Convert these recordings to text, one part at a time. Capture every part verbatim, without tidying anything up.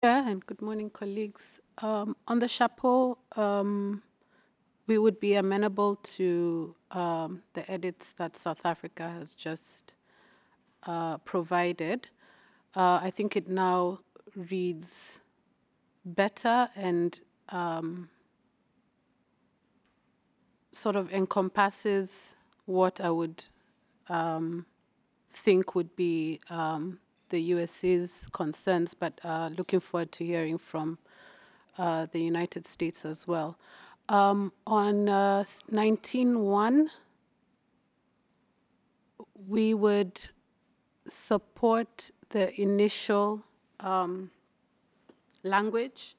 Yeah, and good morning, colleagues. Um, on the chapeau, um, we would be amenable to um, the edits that South Africa has just uh, provided. Uh, I think it now reads better and um, sort of encompasses what I would um, think would be um, the US's concerns, but uh, looking forward to hearing from uh, the United States as well. Um, on uh, nineteen one, we would support the initial um, language,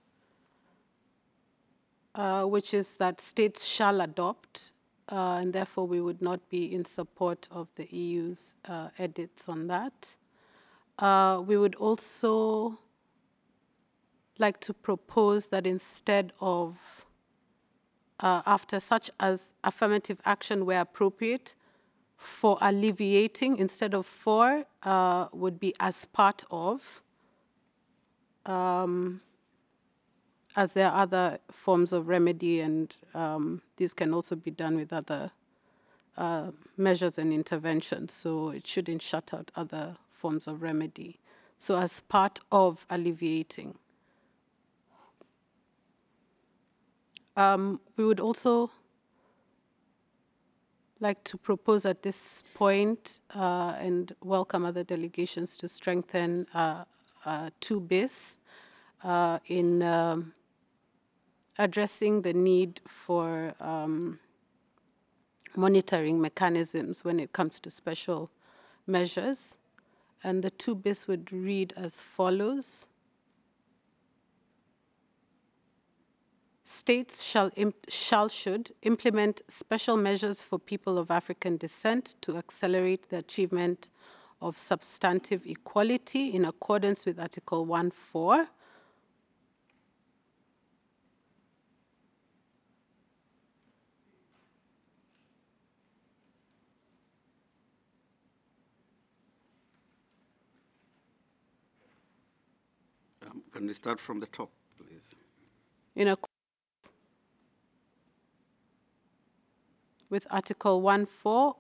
uh, which is that states shall adopt, uh, and therefore we would not be in support of the E U's uh, edits on that. Uh, we would also like to propose that instead of uh, after such as affirmative action where appropriate, for alleviating instead of for uh, would be as part of, um, as there are other forms of remedy, and um, these can also be done with other uh, measures and interventions, so it shouldn't shut out other forms of remedy. So as part of alleviating. Um, we would also like to propose at this point uh, and welcome other delegations to strengthen uh, uh, two bis uh, in um, addressing the need for um, monitoring mechanisms when it comes to special measures. And the two bis would read as follows. States shall, shall should implement special measures for people of African descent to accelerate the achievement of substantive equality in accordance with Article one four. Um, can we start from the top, please? In accordance with Article one four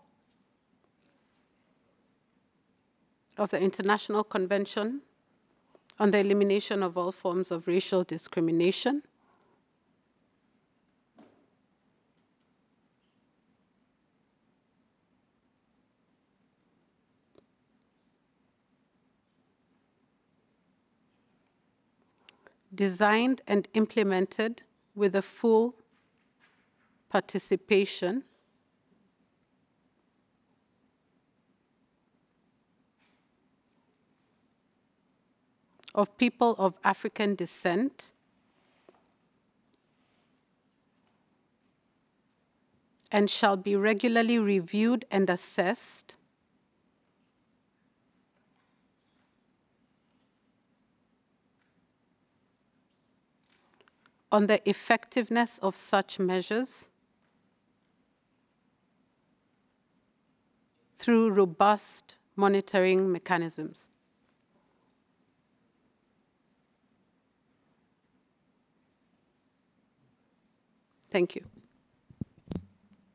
of the International Convention on the Elimination of All Forms of Racial Discrimination, designed and implemented with the full participation of people of African descent and shall be regularly reviewed and assessed on the effectiveness of such measures through robust monitoring mechanisms. Thank you.